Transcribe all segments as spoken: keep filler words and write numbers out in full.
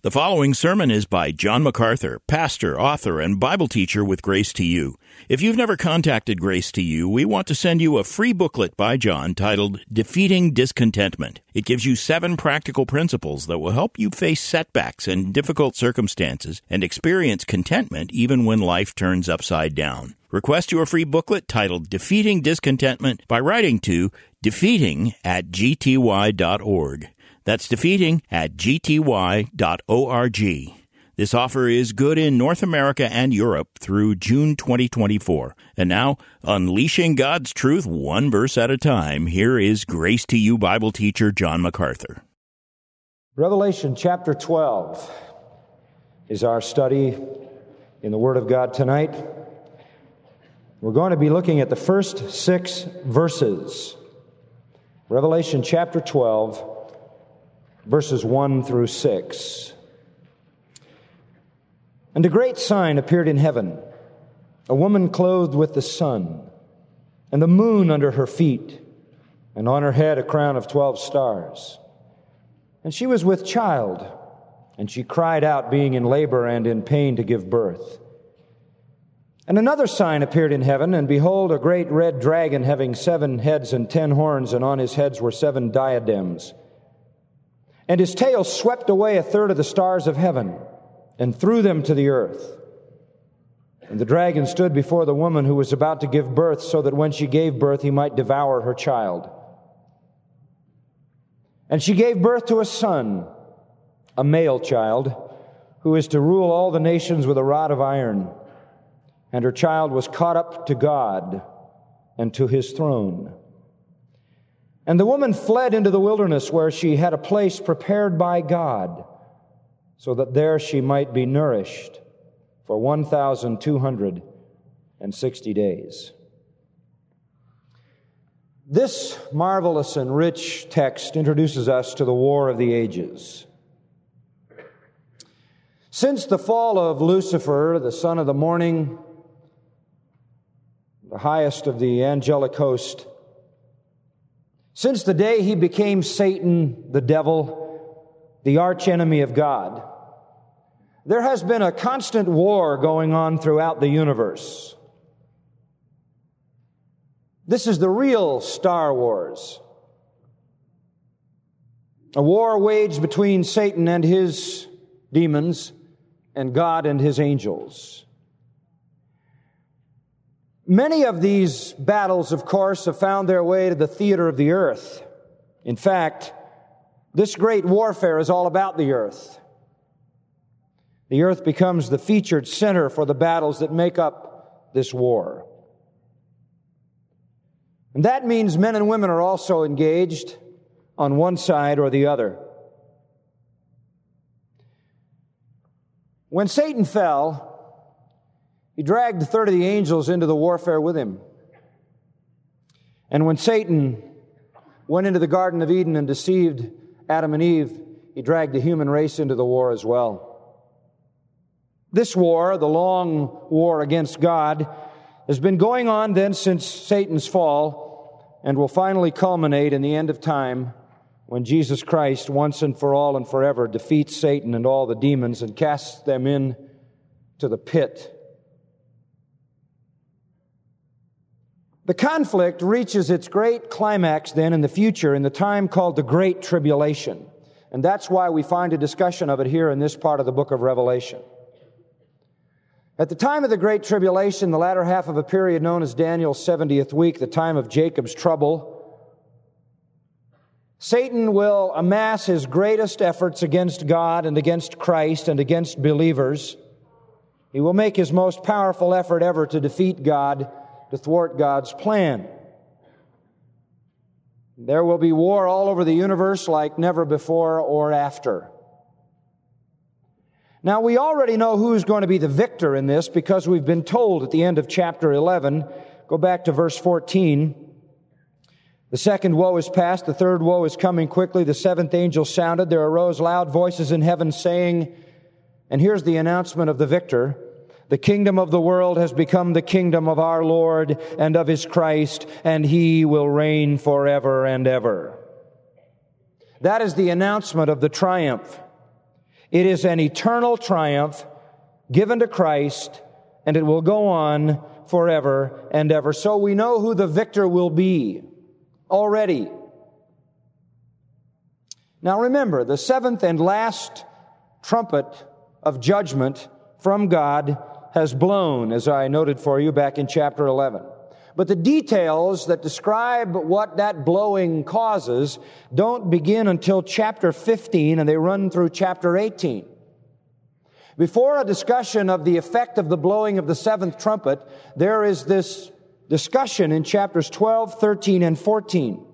The following sermon is by John MacArthur, pastor, author, and Bible teacher with Grace to You. If you've never contacted Grace to You, we want to send you a free booklet by John titled Defeating Discontentment. It gives you seven practical principles that will help you face setbacks and difficult circumstances and experience contentment even when life turns upside down. Request your free booklet titled Defeating Discontentment by writing to defeating at g t y dot org. That's defeating at g t y dot org. This offer is good in North America and Europe through June twenty twenty-four. And now, unleashing God's truth one verse at a time, here is Grace to You Bible teacher John MacArthur. Revelation chapter twelve is our study in the Word of God tonight. We're going to be looking at the first six verses. Revelation chapter twelve, verses one through six. And a great sign appeared in heaven, a woman clothed with the sun, and the moon under her feet, and on her head a crown of twelve stars. And she was with child, and she cried out, being in labor and in pain to give birth. And another sign appeared in heaven, and behold, a great red dragon having seven heads and ten horns, and on his heads were seven diadems. And his tail swept away a third of the stars of heaven and threw them to the earth. And the dragon stood before the woman who was about to give birth, so that when she gave birth he might devour her child. And she gave birth to a son, a male child, who is to rule all the nations with a rod of iron. And her child was caught up to God and to his throne. And the woman fled into the wilderness, where she had a place prepared by God, so that there she might be nourished for one thousand two hundred sixty days. This marvelous and rich text introduces us to the War of the Ages. Since the fall of Lucifer, the son of the morning, the highest of the angelic host, since the day he became Satan, the devil, the archenemy of God, there has been a constant war going on throughout the universe. This is the real Star Wars. A war waged between Satan and his demons and God and his angels. Many of these battles, of course, have found their way to the theater of the earth. In fact, this great warfare is all about the earth. The earth becomes the featured center for the battles that make up this war. And that means men and women are also engaged on one side or the other. When Satan fell, he dragged a third of the angels into the warfare with him. And when Satan went into the Garden of Eden and deceived Adam and Eve, he dragged the human race into the war as well. This war, the long war against God, has been going on then since Satan's fall, and will finally culminate in the end of time when Jesus Christ, once and for all and forever, defeats Satan and all the demons and casts them into the pit. The conflict reaches its great climax then in the future in the time called the Great Tribulation. And that's why we find a discussion of it here in this part of the book of Revelation. At the time of the Great Tribulation, the latter half of a period known as Daniel's seventieth week, the time of Jacob's trouble, Satan will amass his greatest efforts against God and against Christ and against believers. He will make his most powerful effort ever to defeat God, to thwart God's plan. There will be war all over the universe like never before or after. Now, we already know who's going to be the victor in this because we've been told at the end of chapter eleven, go back to verse fourteen, the second woe is past, the third woe is coming quickly, the seventh angel sounded, there arose loud voices in heaven saying, and here's the announcement of the victor, the kingdom of the world has become the kingdom of our Lord and of His Christ, and He will reign forever and ever. That is the announcement of the triumph. It is an eternal triumph given to Christ, and it will go on forever and ever. So we know who the victor will be already. Now remember, the seventh and last trumpet of judgment from God has blown, as I noted for you back in chapter eleven. But the details that describe what that blowing causes don't begin until chapter fifteen, and they run through chapter eighteen. Before a discussion of the effect of the blowing of the seventh trumpet, there is this discussion in chapters twelve, thirteen, and fourteen.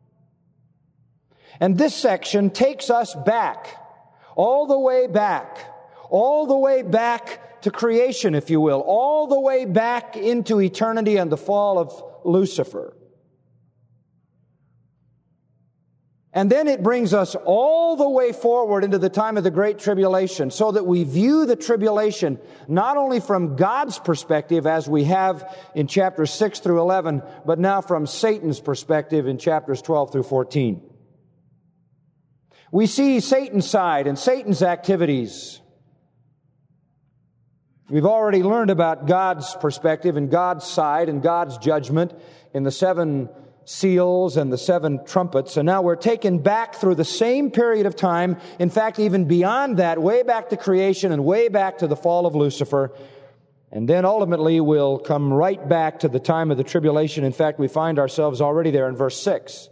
And this section takes us back, all the way back, all the way back to creation, if you will, all the way back into eternity and the fall of Lucifer. And then it brings us all the way forward into the time of the Great Tribulation, so that we view the tribulation not only from God's perspective, as we have in chapters six through eleven, but now from Satan's perspective in chapters twelve through fourteen. We see Satan's side and Satan's activities. We've already learned about God's perspective and God's side and God's judgment in the seven seals and the seven trumpets. And now we're taken back through the same period of time. In fact, even beyond that, way back to creation and way back to the fall of Lucifer. And then ultimately we'll come right back to the time of the tribulation. In fact, we find ourselves already there in verse six.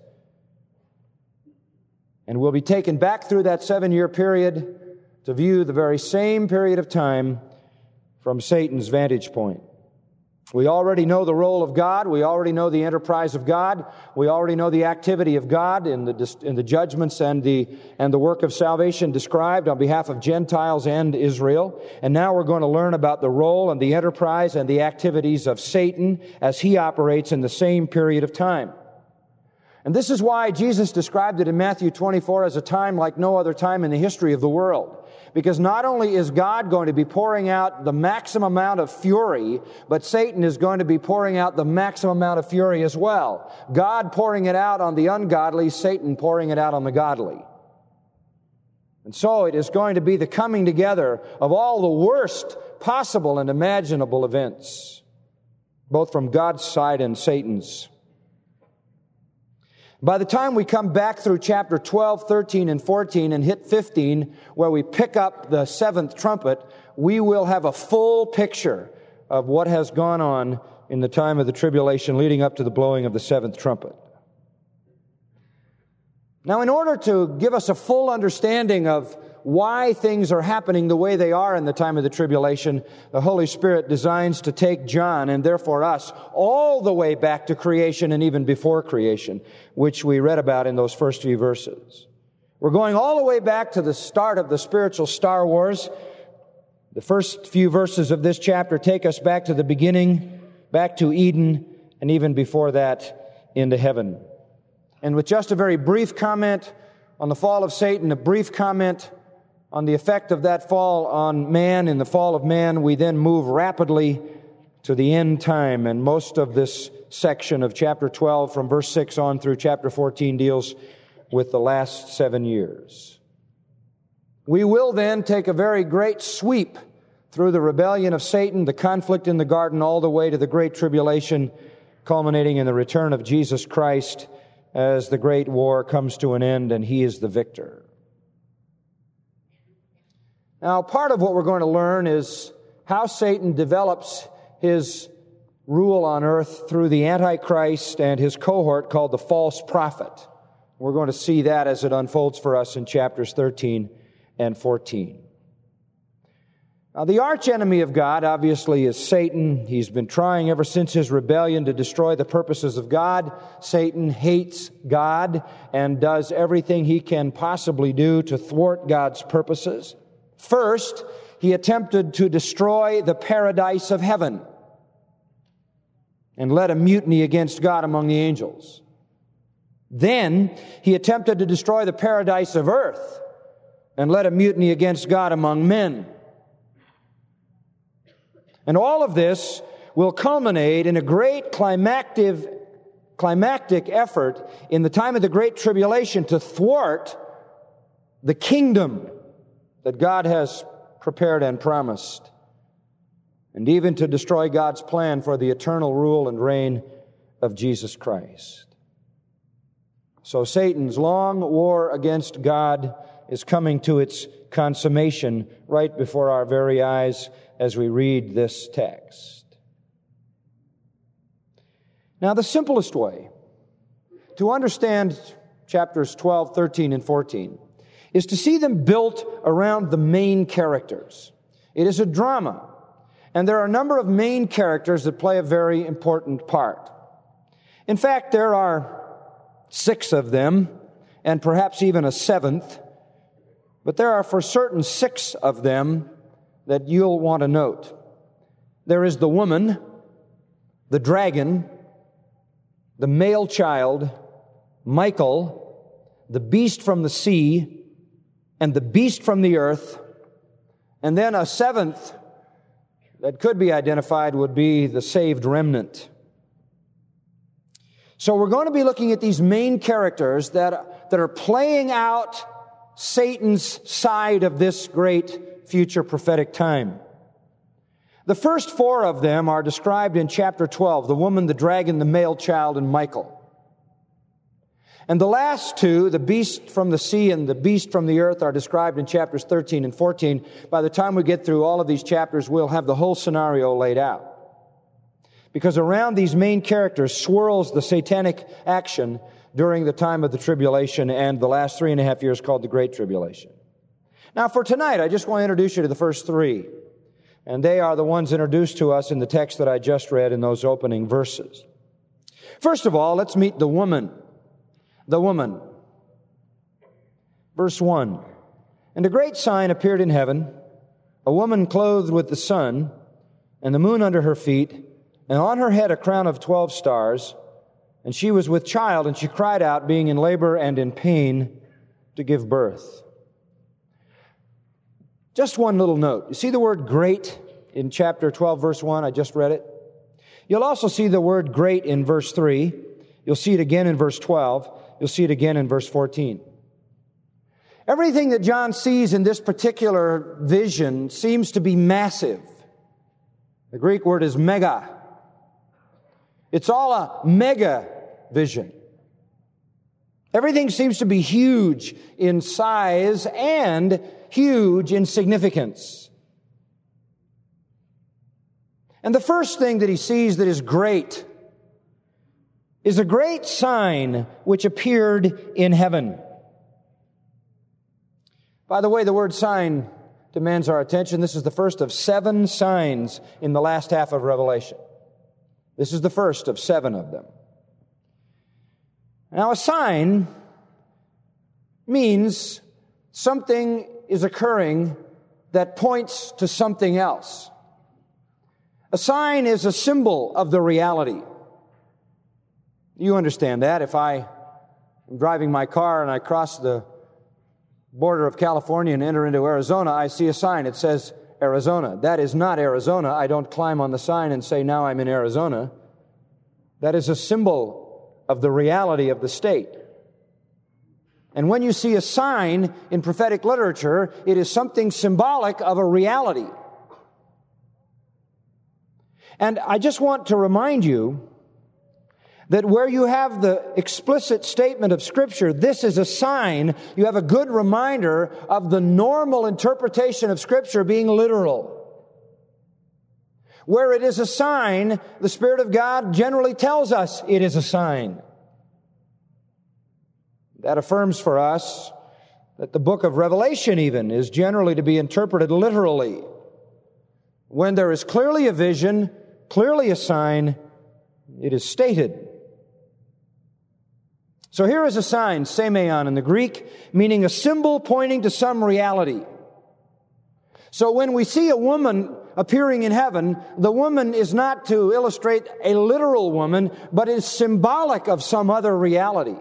And we'll be taken back through that seven-year period to view the very same period of time from Satan's vantage point. We already know the role of God. We already know the enterprise of God. We already know the activity of God in the in the judgments and the and the work of salvation described on behalf of Gentiles and Israel. And now we're going to learn about the role and the enterprise and the activities of Satan as he operates in the same period of time. And this is why Jesus described it in Matthew twenty-four as a time like no other time in the history of the world. Because not only is God going to be pouring out the maximum amount of fury, but Satan is going to be pouring out the maximum amount of fury as well. God pouring it out on the ungodly, Satan pouring it out on the godly. And so it is going to be the coming together of all the worst possible and imaginable events, both from God's side and Satan's. By the time we come back through chapter twelve, thirteen, and fourteen and hit fifteen, where we pick up the seventh trumpet, we will have a full picture of what has gone on in the time of the tribulation leading up to the blowing of the seventh trumpet. Now, in order to give us a full understanding of why things are happening the way they are in the time of the tribulation, the Holy Spirit designs to take John, and therefore us, all the way back to creation and even before creation, which we read about in those first few verses. We're going all the way back to the start of the spiritual Star Wars. The first few verses of this chapter take us back to the beginning, back to Eden, and even before that, into heaven. And with just a very brief comment on the fall of Satan, a brief comment on the effect of that fall on man in the fall of man, we then move rapidly to the end time. And most of this section of chapter twelve, from verse six on through chapter fourteen, deals with the last seven years. We will then take a very great sweep through the rebellion of Satan, the conflict in the garden, all the way to the great tribulation, culminating in the return of Jesus Christ as the great war comes to an end and He is the victor. Now, part of what we're going to learn is how Satan develops his rule on earth through the Antichrist and his cohort called the false prophet. We're going to see that as it unfolds for us in chapters thirteen and fourteen. Now, the archenemy of God, obviously, is Satan. He's been trying ever since his rebellion to destroy the purposes of God. Satan hates God and does everything he can possibly do to thwart God's purposes. First, he attempted to destroy the paradise of heaven and led a mutiny against God among the angels. Then, he attempted to destroy the paradise of earth and led a mutiny against God among men. And all of this will culminate in a great climactic, climactic effort in the time of the Great Tribulation to thwart the kingdom that God has prepared and promised, and even to destroy God's plan for the eternal rule and reign of Jesus Christ. So Satan's long war against God is coming to its consummation right before our very eyes as we read this text. Now, the simplest way to understand chapters twelve, thirteen, and fourteen is to see them built around the main characters. It is a drama, and there are a number of main characters that play a very important part. In fact, there are six of them, and perhaps even a seventh, but there are for certain six of them that you'll want to note. There is the woman, the dragon, the male child, Michael, the beast from the sea, and the beast from the earth, and then a seventh that could be identified would be the saved remnant. So we're going to be looking at these main characters that, that are playing out Satan's side of this great future prophetic time. The first four of them are described in chapter twelve, the woman, the dragon, the male child, and Michael. And the last two, the beast from the sea and the beast from the earth, are described in chapters thirteen and fourteen. By the time we get through all of these chapters, we'll have the whole scenario laid out. Because around these main characters swirls the satanic action during the time of the tribulation and the last three and a half years called the Great Tribulation. Now for tonight, I just want to introduce you to the first three. And they are the ones introduced to us in the text that I just read in those opening verses. First of all, let's meet the woman. The woman. Verse one. And a great sign appeared in heaven, a woman clothed with the sun, and the moon under her feet, and on her head a crown of twelve stars. And she was with child, and she cried out, being in labor and in pain, to give birth. Just one little note. You see the word great in chapter twelve, verse one? I just read it. You'll also see the word great in verse three. You'll see it again in verse twelve. You'll see it again in verse fourteen. Everything that John sees in this particular vision seems to be massive. The Greek word is mega. It's all a mega vision. Everything seems to be huge in size and huge in significance. And the first thing that he sees that is great is a great sign which appeared in heaven. By the way, the word sign demands our attention. This is the first of seven signs in the last half of Revelation. This is the first of seven of them. Now, a sign means something is occurring that points to something else. A sign is a symbol of the reality. You understand that. If I am driving my car and I cross the border of California and enter into Arizona, I see a sign. It says Arizona. That is not Arizona. I don't climb on the sign and say, now I'm in Arizona. That is a symbol of the reality of the state. And when you see a sign in prophetic literature, it is something symbolic of a reality. And I just want to remind you that where you have the explicit statement of Scripture, this is a sign, you have a good reminder of the normal interpretation of Scripture being literal. Where it is a sign, the Spirit of God generally tells us it is a sign. That affirms for us that the book of Revelation even is generally to be interpreted literally. When there is clearly a vision, clearly a sign, it is stated. So here is a sign, semeion in the Greek, meaning a symbol pointing to some reality. So when we see a woman appearing in heaven, the woman is not to illustrate a literal woman, but is symbolic of some other reality.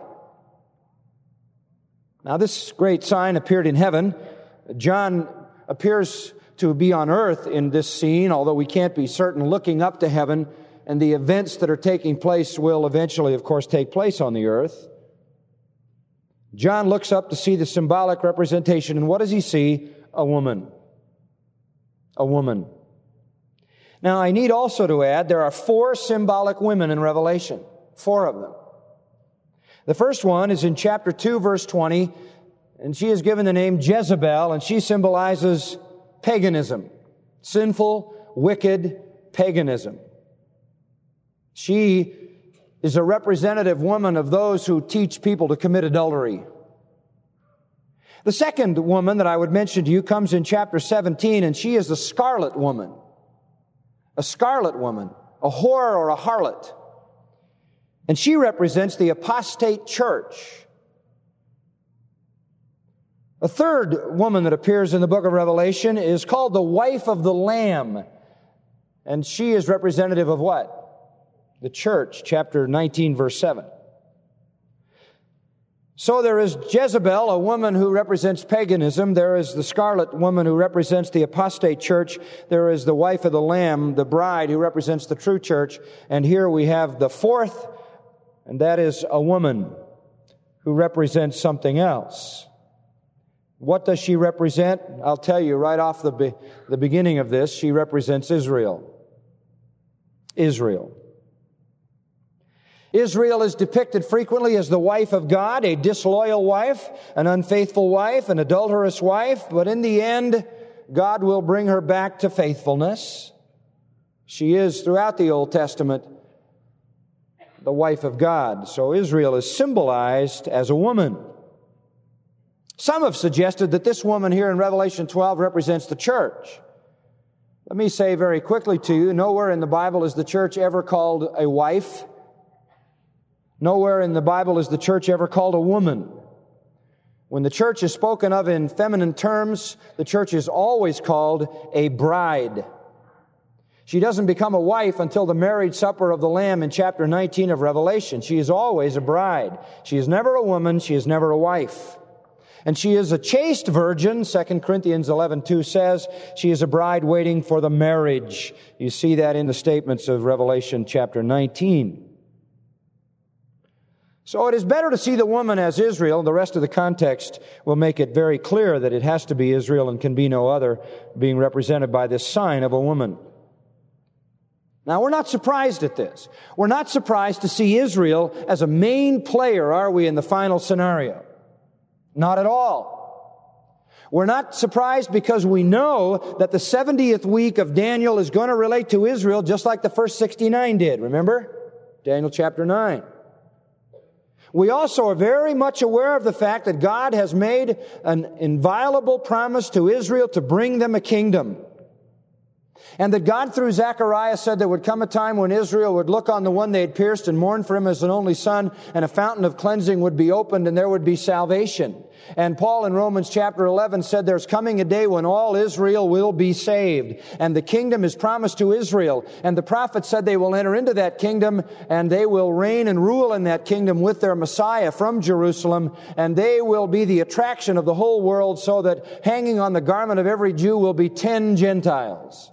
Now this great sign appeared in heaven. John appears to be on earth in this scene, although we can't be certain, looking up to heaven, and the events that are taking place will eventually, of course, take place on the earth. John looks up to see the symbolic representation, and what does he see? a woman. A woman. Now, I need also to add, there are four symbolic women in Revelation. Four of them. The first one is in chapter two, verse twenty, and she is given the name Jezebel, and she symbolizes paganism. Sinful, wicked paganism. She is a representative woman of those who teach people to commit adultery. The second woman that I would mention to you comes in chapter seventeen, and she is the scarlet woman. A scarlet woman, a whore or a harlot. And she represents the apostate church. A third woman that appears in the book of Revelation is called the wife of the Lamb. And she is representative of what? The church, chapter nineteen, verse seven. So there is Jezebel, a woman who represents paganism. There is the scarlet woman who represents the apostate church. There is the wife of the Lamb, the bride, who represents the true church. And here we have the fourth, and that is a woman who represents something else. What does she represent? I'll tell you right off the, be- the beginning of this. She represents Israel. Israel. Israel is depicted frequently as the wife of God, a disloyal wife, an unfaithful wife, an adulterous wife, but in the end, God will bring her back to faithfulness. She is, throughout the Old Testament, the wife of God. So Israel is symbolized as a woman. Some have suggested that this woman here in Revelation twelve represents the church. Let me say very quickly to you, nowhere in the Bible is the church ever called a wife. Nowhere in the Bible is the church ever called a woman. When the church is spoken of in feminine terms, the church is always called a bride. She doesn't become a wife until the marriage supper of the Lamb in chapter nineteen of Revelation. She is always a bride. She is never a woman. She is never a wife. And she is a chaste virgin. Second Corinthians eleven two says she is a bride waiting for the marriage. You see that in the statements of Revelation chapter nineteen. So it is better to see the woman as Israel. The rest of the context will make it very clear that it has to be Israel and can be no other, being represented by this sign of a woman. Now, we're not surprised at this. We're not surprised to see Israel as a main player, are we, in the final scenario? Not at all. We're not surprised because we know that the seventieth week of Daniel is going to relate to Israel just like the first sixty-nine did. Remember? Daniel chapter nine. We also are very much aware of the fact that God has made an inviolable promise to Israel to bring them a kingdom. And that God, through Zechariah, said there would come a time when Israel would look on the one they had pierced and mourn for him as an only son, and a fountain of cleansing would be opened and there would be salvation. And Paul in Romans chapter eleven said there's coming a day when all Israel will be saved. And the kingdom is promised to Israel. And the prophet said they will enter into that kingdom and they will reign and rule in that kingdom with their Messiah from Jerusalem. And they will be the attraction of the whole world, so that hanging on the garment of every Jew will be ten Gentiles.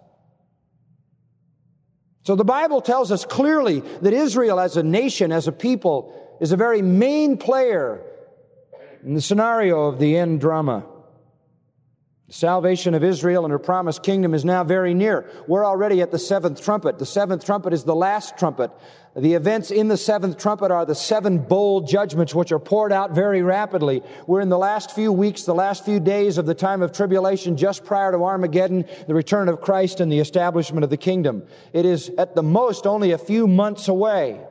So the Bible tells us clearly that Israel as a nation, as a people, is a very main player in the scenario of the end drama. The salvation of Israel and her promised kingdom is now very near. We're already at the seventh trumpet. The seventh trumpet is the last trumpet. The events in the seventh trumpet are the seven bold judgments which are poured out very rapidly. We're in the last few weeks, the last few days of the time of tribulation, just prior to Armageddon, the return of Christ and the establishment of the kingdom. It is at the most only a few months away.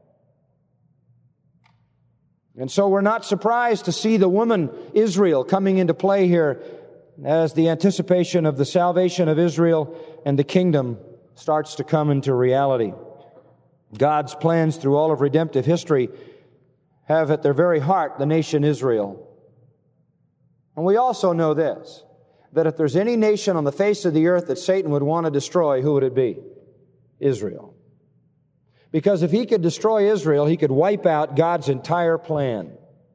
And so we're not surprised to see the woman Israel coming into play here as the anticipation of the salvation of Israel and the kingdom starts to come into reality. God's plans through all of redemptive history have at their very heart the nation Israel. And we also know this, that if there's any nation on the face of the earth that Satan would want to destroy, who would it be? Israel. Because if he could destroy Israel, he could wipe out God's entire plan.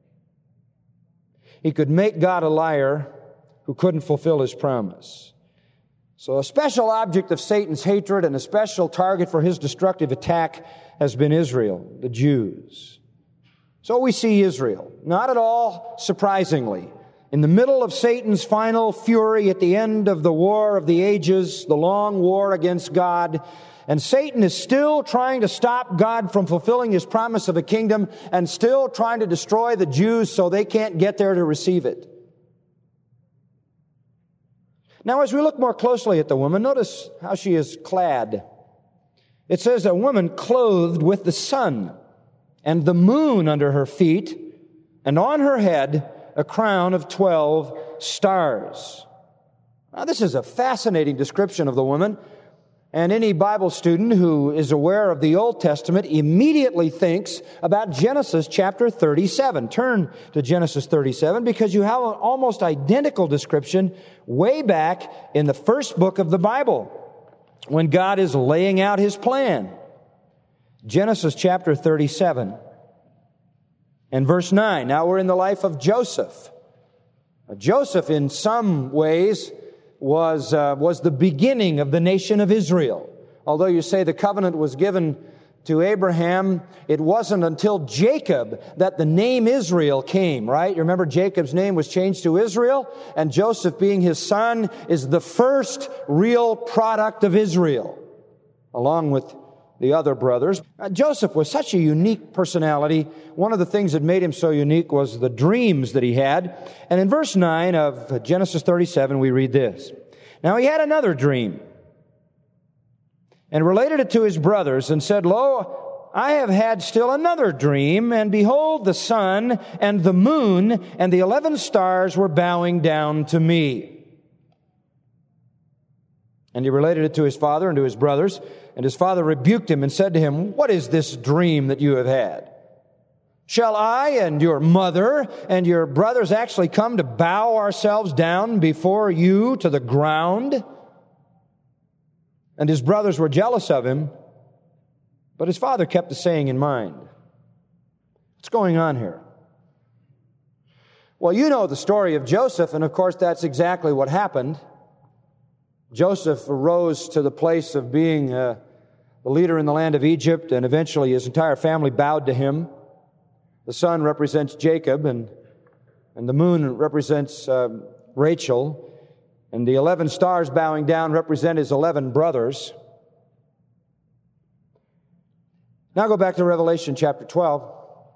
He could make God a liar who couldn't fulfill his promise. So a special object of Satan's hatred and a special target for his destructive attack has been Israel, the Jews. So we see Israel, not at all surprisingly, in the middle of Satan's final fury at the end of the war of the ages, the long war against God. And Satan is still trying to stop God from fulfilling His promise of a kingdom and still trying to destroy the Jews so they can't get there to receive it. Now, as we look more closely at the woman, notice how she is clad. It says, a woman clothed with the sun and the moon under her feet, and on her head a crown of twelve stars. Now, this is a fascinating description of the woman. And any Bible student who is aware of the Old Testament immediately thinks about Genesis chapter thirty-seven. Turn to Genesis thirty-seven because you have an almost identical description way back in the first book of the Bible when God is laying out His plan. Genesis chapter thirty-seven and verse nine. Now we're in the life of Joseph. Now, Joseph in some ways was uh, was the beginning of the nation of Israel. Although you say the covenant was given to Abraham, it wasn't until Jacob that the name Israel came, right? You remember Jacob's name was changed to Israel, and Joseph, being his son, is the first real product of Israel, along with the other brothers. Uh, Joseph was such a unique personality. One of the things that made him so unique was the dreams that he had. And in verse nine of Genesis thirty-seven, we read this. Now he had another dream and related it to his brothers and said, Lo, I have had still another dream, and behold, the sun and the moon and the eleven stars were bowing down to me. And he related it to his father and to his brothers. And his father rebuked him and said to him, What is this dream that you have had? Shall I and your mother and your brothers actually come to bow ourselves down before you to the ground? And his brothers were jealous of him, but his father kept the saying in mind. What's going on here? Well, you know the story of Joseph, and of course that's exactly what happened. Joseph arose to the place of being uh, the leader in the land of Egypt, and eventually his entire family bowed to him. The sun represents Jacob, and, and the moon represents uh, Rachel, and the eleven stars bowing down represent his eleven brothers. Now go back to Revelation chapter twelve.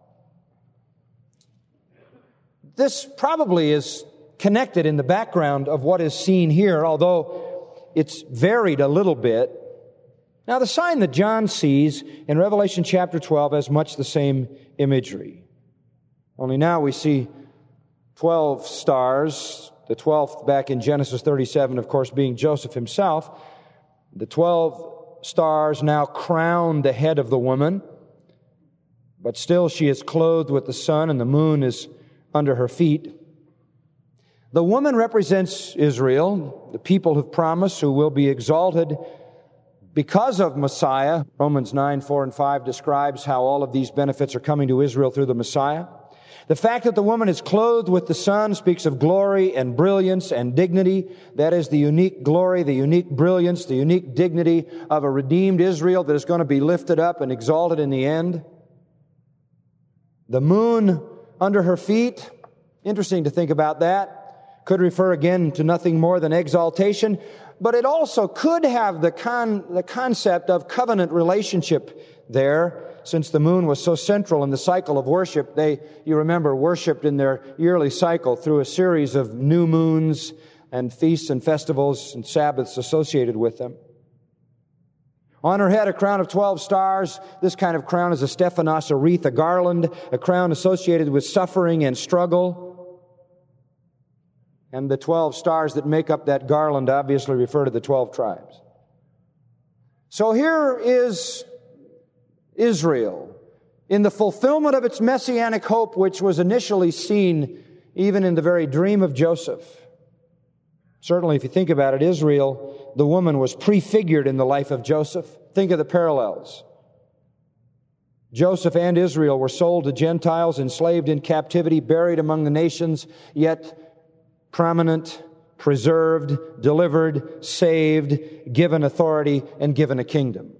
This probably is connected in the background of what is seen here, although it's varied a little bit. Now, the sign that John sees in Revelation chapter twelve has much the same imagery. Only now we see twelve stars, the twelfth back in Genesis thirty-seven, of course, being Joseph himself. The twelve stars now crown the head of the woman, but still she is clothed with the sun, and the moon is under her feet. The woman represents Israel, the people who've promised, who will be exalted because of Messiah. Romans nine, four and five describes how all of these benefits are coming to Israel through the Messiah. The fact that the woman is clothed with the sun speaks of glory and brilliance and dignity. That is the unique glory, the unique brilliance, the unique dignity of a redeemed Israel that is going to be lifted up and exalted in the end. The moon under her feet, interesting to think about that, could refer again to nothing more than exaltation. But it also could have the con, the concept of covenant relationship there, since the moon was so central in the cycle of worship. They, you remember, worshiped in their yearly cycle through a series of new moons and feasts and festivals and Sabbaths associated with them. On her head, a crown of twelve stars. This kind of crown is a Stephanos, a wreath, a garland, a crown associated with suffering and struggle. And the twelve stars that make up that garland obviously refer to the twelve tribes. So here is Israel in the fulfillment of its messianic hope, which was initially seen even in the very dream of Joseph. Certainly, if you think about it, Israel, the woman, was prefigured in the life of Joseph. Think of the parallels. Joseph and Israel were sold to Gentiles, enslaved in captivity, buried among the nations, yet prominent, preserved, delivered, saved, given authority, and given a kingdom.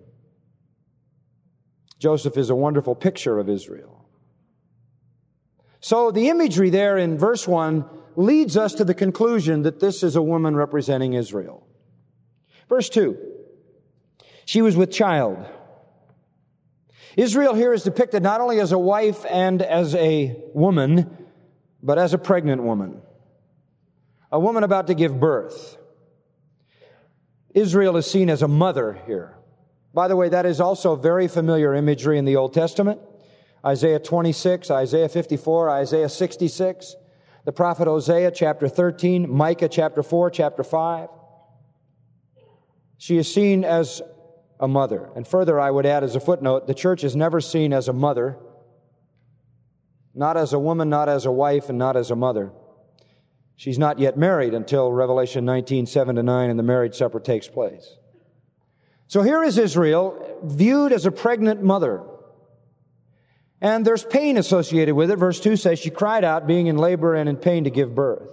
Joseph is a wonderful picture of Israel. So the imagery there in verse one leads us to the conclusion that this is a woman representing Israel. Verse two, she was with child. Israel here is depicted not only as a wife and as a woman, but as a pregnant woman. A woman about to give birth. Israel is seen as a mother here. By the way, that is also very familiar imagery in the Old Testament. Isaiah twenty-six, Isaiah fifty-four, Isaiah sixty-six, the prophet Hosea chapter thirteen, Micah chapter four, chapter five. She is seen as a mother. And further, I would add as a footnote, the church is never seen as a mother, not as a woman, not as a wife, and not as a mother. She's not yet married until Revelation nineteen, seven to nine, and the marriage supper takes place. So here is Israel viewed as a pregnant mother. And there's pain associated with it. Verse two says, she cried out, being in labor and in pain to give birth.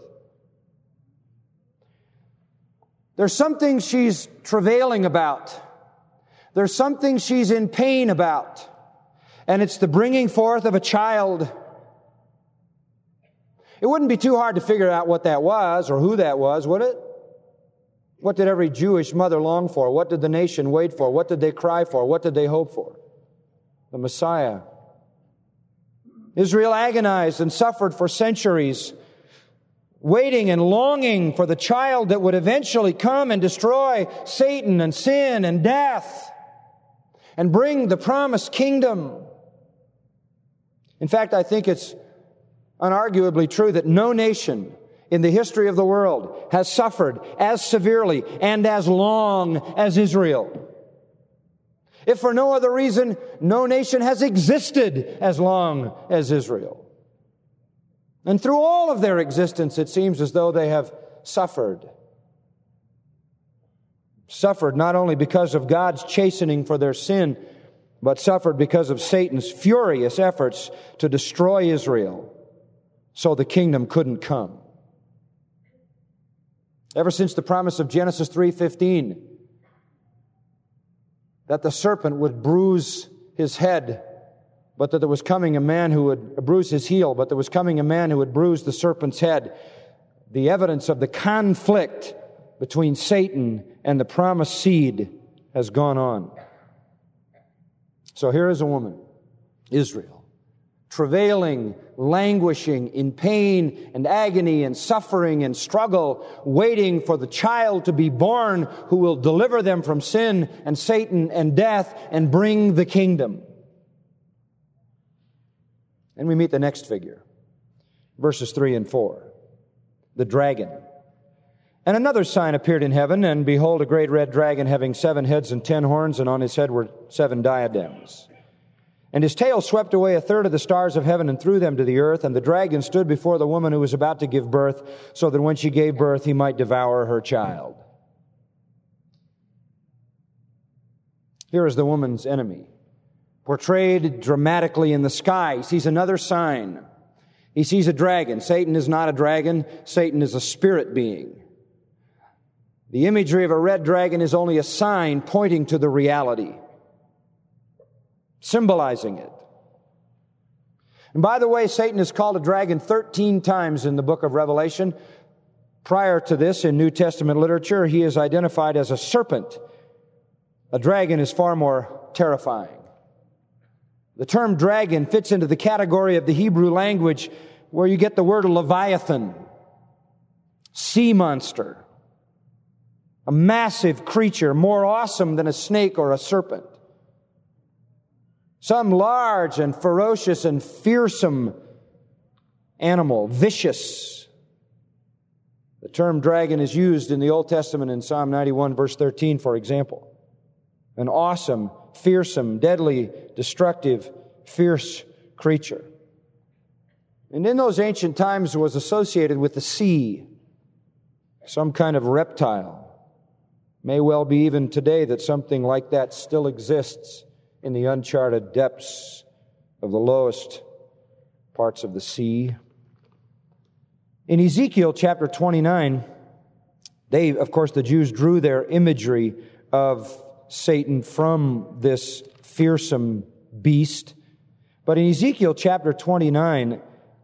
There's something she's travailing about. There's something she's in pain about. And it's the bringing forth of a child. It wouldn't be too hard to figure out what that was or who that was, would it? What did every Jewish mother long for? What did the nation wait for? What did they cry for? What did they hope for? The Messiah. Israel agonized and suffered for centuries, waiting and longing for the child that would eventually come and destroy Satan and sin and death and bring the promised kingdom. In fact, I think it's unarguably true that no nation in the history of the world has suffered as severely and as long as Israel. If for no other reason, no nation has existed as long as Israel. And through all of their existence, it seems as though they have suffered. Suffered not only because of God's chastening for their sin, but suffered because of Satan's furious efforts to destroy Israel so the kingdom couldn't come. Ever since the promise of Genesis three fifteen, that the serpent would bruise his head, but that there was coming a man who would bruise his heel, but there was coming a man who would bruise the serpent's head. The evidence of the conflict between Satan and the promised seed has gone on. So here is a woman, Israel, travailing, languishing in pain and agony and suffering and struggle, waiting for the child to be born who will deliver them from sin and Satan and death and bring the kingdom. And we meet the next figure, verses three and four, the dragon. And another sign appeared in heaven, and behold, a great red dragon having seven heads and ten horns, and on his head were seven diadems. And his tail swept away a third of the stars of heaven and threw them to the earth. And the dragon stood before the woman who was about to give birth, so that when she gave birth, he might devour her child. Here is the woman's enemy, portrayed dramatically in the sky. He sees another sign. He sees a dragon. Satan is not a dragon. Satan is a spirit being. The imagery of a red dragon is only a sign pointing to the reality, symbolizing it. And by the way, Satan is called a dragon thirteen times in the book of Revelation. Prior to this, in New Testament literature, he is identified as a serpent. A dragon is far more terrifying. The term dragon fits into the category of the Hebrew language where you get the word leviathan, sea monster, a massive creature more awesome than a snake or a serpent. Some large and ferocious and fearsome animal, vicious. The term dragon is used in the Old Testament in Psalm ninety-one, verse thirteen, for example. An awesome, fearsome, deadly, destructive, fierce creature. And in those ancient times was associated with the sea, some kind of reptile. May well be even today that something like that still exists in the uncharted depths of the lowest parts of the sea. In Ezekiel chapter twenty-nine, they, of course, the Jews drew their imagery of Satan from this fearsome beast. But in Ezekiel chapter twenty-nine,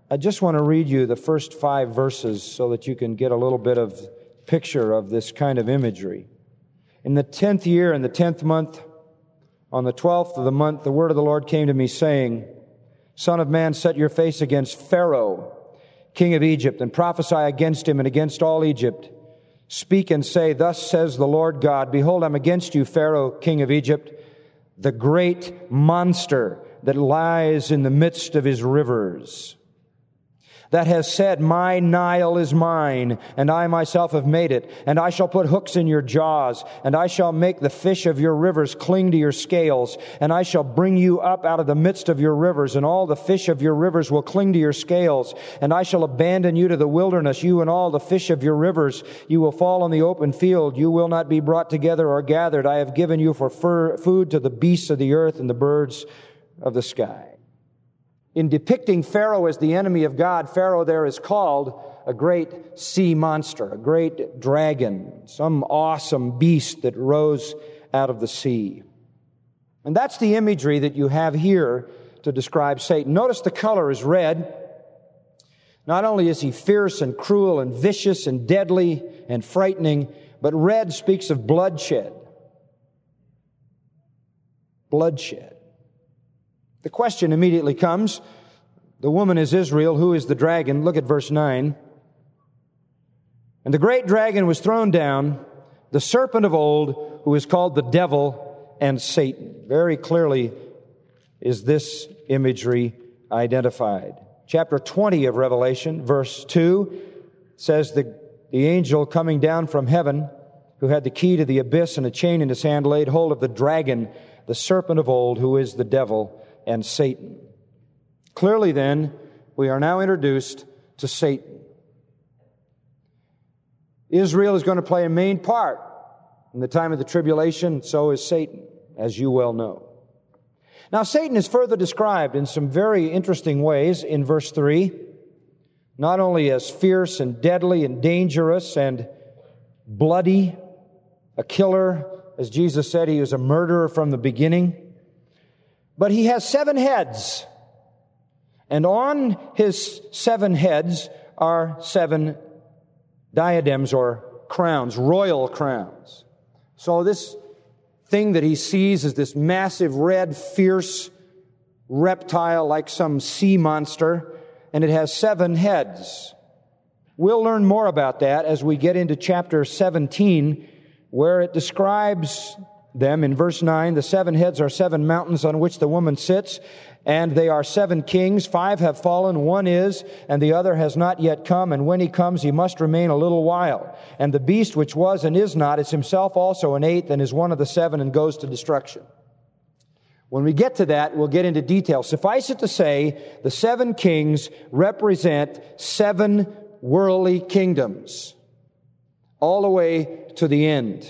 I just want to read you the first five verses so that you can get a little bit of picture of this kind of imagery. In the tenth year, in the tenth month, on the twelfth of the month, the word of the Lord came to me, saying, Son of man, set your face against Pharaoh, king of Egypt, and prophesy against him and against all Egypt. Speak and say, Thus says the Lord God, Behold, I'm against you, Pharaoh, king of Egypt, the great monster that lies in the midst of his rivers, that has said, My Nile is mine, and I myself have made it, and I shall put hooks in your jaws, and I shall make the fish of your rivers cling to your scales, and I shall bring you up out of the midst of your rivers, and all the fish of your rivers will cling to your scales, and I shall abandon you to the wilderness, you and all the fish of your rivers. You will fall on the open field. You will not be brought together or gathered. I have given you for fur, food to the beasts of the earth and the birds of the sky. In depicting Pharaoh as the enemy of God, Pharaoh there is called a great sea monster, a great dragon, some awesome beast that rose out of the sea. And that's the imagery that you have here to describe Satan. Notice the color is red. Not only is he fierce and cruel and vicious and deadly and frightening, but red speaks of bloodshed. Bloodshed. The question immediately comes, the woman is Israel, who is the dragon? Look at verse nine. And the great dragon was thrown down, the serpent of old, who is called the devil and Satan. Very clearly is this imagery identified. Chapter twenty of Revelation, verse two, says the, the angel coming down from heaven, who had the key to the abyss and a chain in his hand, laid hold of the dragon, the serpent of old, who is the devil and Satan. Clearly then, we are now introduced to Satan. Israel is going to play a main part in the time of the tribulation, so is Satan, as you well know. Now, Satan is further described in some very interesting ways in verse three, not only as fierce and deadly and dangerous and bloody, a killer, as Jesus said, he was a murderer from the beginning, but he has seven heads, and on his seven heads are seven diadems or crowns, royal crowns. So this thing that he sees is this massive, red, fierce reptile like some sea monster, and it has seven heads. We'll learn more about that as we get into chapter seventeen, where it describes them in verse nine. The seven heads are seven mountains on which the woman sits, and they are seven kings. Five have fallen, one is, and the other has not yet come, and when he comes, he must remain a little while. And the beast which was and is not is himself also an eighth, and is one of the seven, and goes to destruction. When we get to that, we'll get into detail. Suffice it to say, the seven kings represent seven worldly kingdoms, all the way to the end.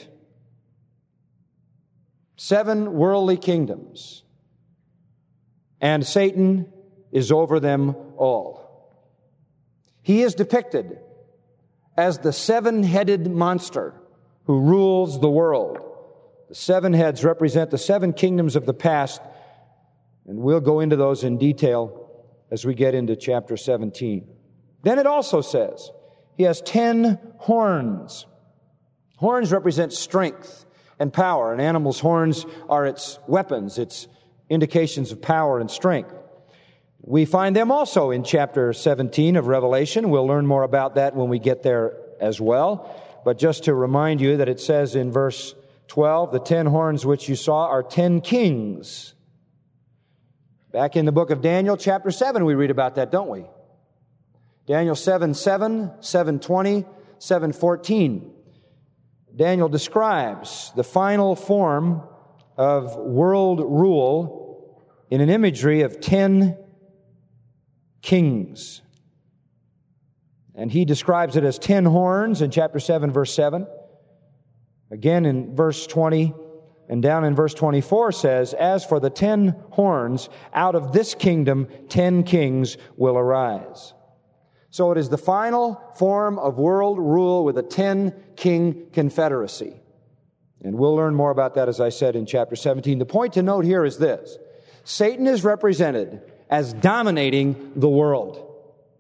Seven worldly kingdoms. And Satan is over them all. He is depicted as the seven-headed monster who rules the world. The seven heads represent the seven kingdoms of the past, and we'll go into those in detail as we get into chapter seventeen. Then it also says he has ten horns. Horns represent strength and power. An animal's horns are its weapons, its indications of power and strength. We find them also in chapter seventeen of Revelation. We'll learn more about that when we get there as well. But just to remind you that it says in verse twelve, the ten horns which you saw are ten kings. Back in the book of Daniel, chapter seven, we read about that, don't we? Daniel seven seven, seven twenty, seven fourteen. Daniel describes the final form of world rule in an imagery of ten kings. And he describes it as ten horns in chapter seven, verse seven. Again in verse twenty and down in verse twenty-four says, As for the ten horns, out of this kingdom ten kings will arise. So it is the final form of world rule with a ten-king confederacy. And we'll learn more about that, as I said, in chapter seventeen. The point to note here is this. Satan is represented as dominating the world.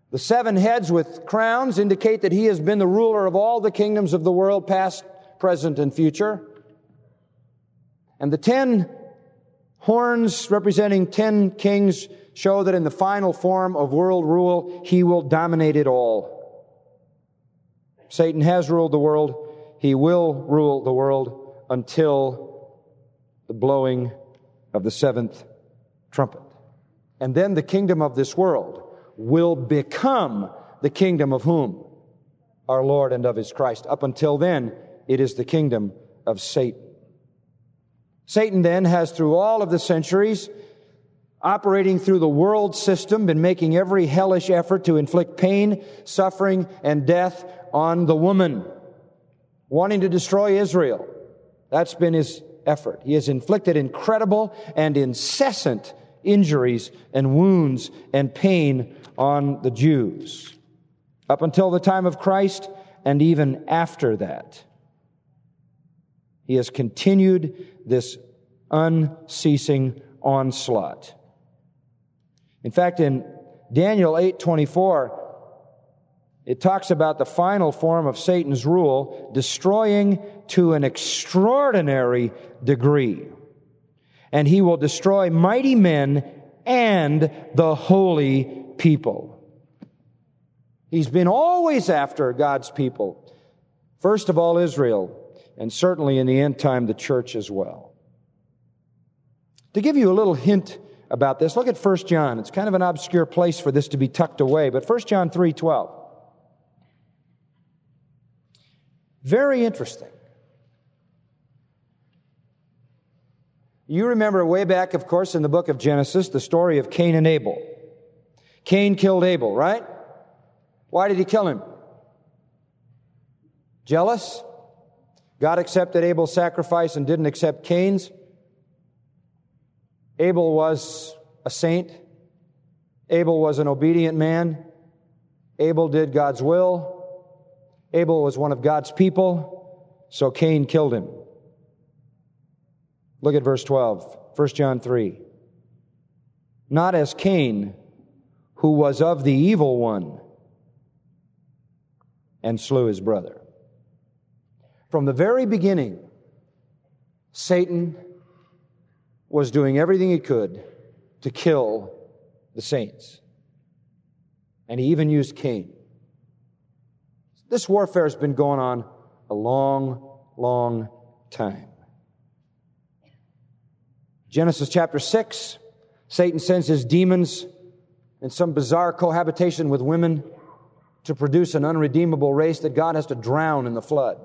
The seven heads with crowns indicate that he has been the ruler of all the kingdoms of the world, past, present, and future. And the ten horns representing ten kings show that in the final form of world rule, he will dominate it all. Satan has ruled the world. He will rule the world until the blowing of the seventh trumpet. And then the kingdom of this world will become the kingdom of whom? Our Lord and of His Christ. Up until then, it is the kingdom of Satan. Satan then has, through all of the centuries, operating through the world system, been making every hellish effort to inflict pain, suffering, and death on the woman, wanting to destroy Israel. That's been his effort. He has inflicted incredible and incessant injuries and wounds and pain on the Jews, up until the time of Christ and even after that. He has continued this unceasing onslaught. In fact, in Daniel eight twenty-four, it talks about the final form of Satan's rule, destroying to an extraordinary degree. And he will destroy mighty men and the holy people. He's been always after God's people. First of all, Israel, and certainly in the end time, the church as well. To give you a little hint about this, look at First John. It's kind of an obscure place for this to be tucked away, but First John three twelve. Very interesting. You remember way back, of course, in the book of Genesis, the story of Cain and Abel. Cain killed Abel, right? Why did he kill him? Jealous? God accepted Abel's sacrifice and didn't accept Cain's. Abel was a saint. Abel was an obedient man. Abel did God's will. Abel was one of God's people, so Cain killed him. Look at verse twelve, First John three. Not as Cain, who was of the evil one, and slew his brother. From the very beginning, Satan was doing everything he could to kill the saints. And he even used Cain. This warfare has been going on a long, long time. Genesis chapter six, Satan sends his demons in some bizarre cohabitation with women to produce an unredeemable race that God has to drown in the flood.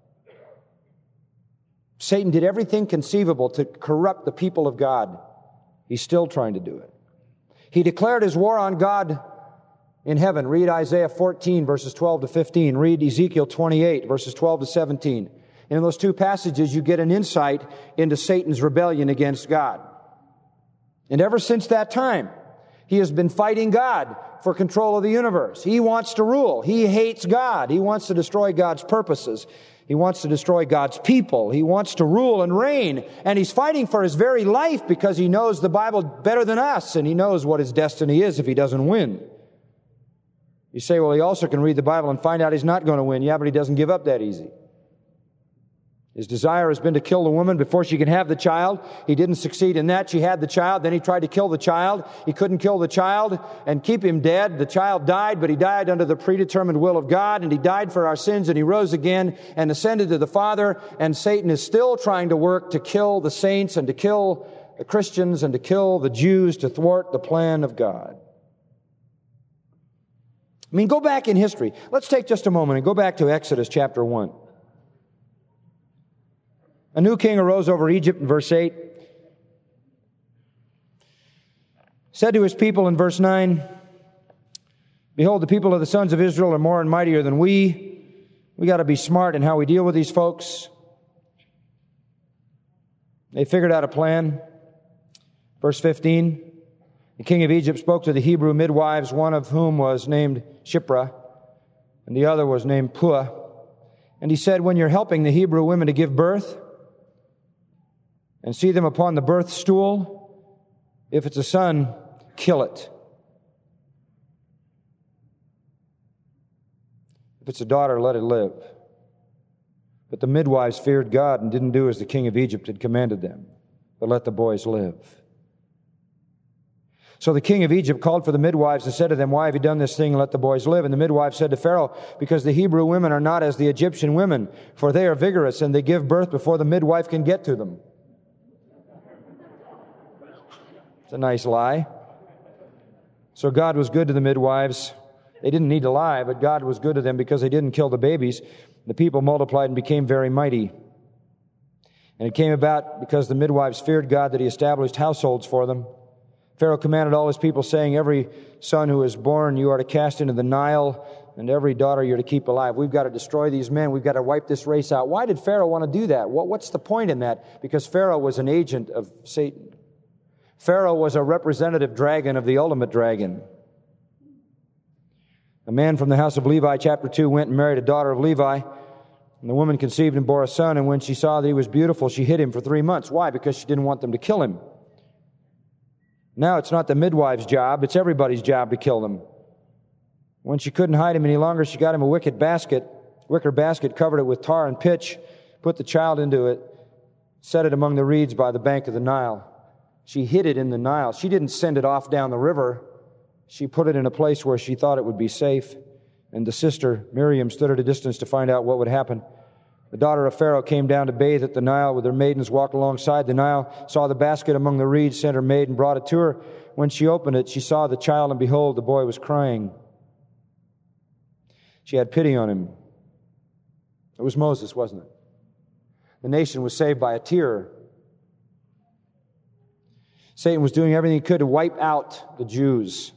Satan did everything conceivable to corrupt the people of God. He's still trying to do it. He declared his war on God in heaven. Read Isaiah fourteen, verses twelve to fifteen. Read Ezekiel twenty-eight, verses twelve to seventeen. In those two passages, you get an insight into Satan's rebellion against God. And ever since that time, he has been fighting God for control of the universe. He wants to rule. He hates God. He wants to destroy God's purposes. He wants to destroy God's people. He wants to rule and reign. And he's fighting for his very life because he knows the Bible better than us, and he knows what his destiny is if he doesn't win. You say, well, he also can read the Bible and find out he's not going to win. Yeah, but he doesn't give up that easy. His desire has been to kill the woman before she can have the child. He didn't succeed in that. She had the child. Then he tried to kill the child. He couldn't kill the child and keep him dead. The child died, but he died under the predetermined will of God, and he died for our sins, and he rose again and ascended to the Father. And Satan is still trying to work to kill the saints and to kill the Christians and to kill the Jews, to thwart the plan of God. I mean, go back in history. Let's take just a moment and go back to Exodus chapter one. A new king arose over Egypt in verse eight. Said to his people in verse nine, behold, the people of the sons of Israel are more and mightier than we. We got to be smart in how we deal with these folks. They figured out a plan. Verse fifteen, the king of Egypt spoke to the Hebrew midwives, one of whom was named Shiphrah, and the other was named Puah. And he said, when you're helping the Hebrew women to give birth, and see them upon the birth stool, if it's a son, kill it. If it's a daughter, let it live. But the midwives feared God and didn't do as the king of Egypt had commanded them, but let the boys live. So the king of Egypt called for the midwives and said to them, "Why have you done this thing and let the boys live?" And the midwives said to Pharaoh, "Because the Hebrew women are not as the Egyptian women, for they are vigorous and they give birth before the midwife can get to them." It's a nice lie. So God was good to the midwives. They didn't need to lie, but God was good to them because they didn't kill the babies. The people multiplied and became very mighty. And it came about because the midwives feared God that He established households for them. Pharaoh commanded all his people, saying, "Every son who is born you are to cast into the Nile, and every daughter you're to keep alive." We've got to destroy these men. We've got to wipe this race out. Why did Pharaoh want to do that? What, what's the point in that? Because Pharaoh was an agent of Satan. Pharaoh was a representative dragon of the ultimate dragon. A man from the house of Levi, chapter two, went and married a daughter of Levi. And the woman conceived and bore a son, and when she saw that he was beautiful, she hid him for three months. Why? Because she didn't want them to kill him. Now it's not the midwife's job, it's everybody's job to kill them. When she couldn't hide him any longer, she got him a wicker basket, wicker basket, covered it with tar and pitch, put the child into it, set it among the reeds by the bank of the Nile. She hid it in the Nile. She didn't send it off down the river. She put it in a place where she thought it would be safe. And the sister, Miriam, stood at a distance to find out what would happen. The daughter of Pharaoh came down to bathe at the Nile with her maidens, walked alongside the Nile, saw the basket among the reeds, sent her maid and brought it to her. When she opened it, she saw the child, and behold, the boy was crying. She had pity on him. It was Moses, wasn't it? The nation was saved by a tear. Satan was doing everything he could to wipe out the Jews.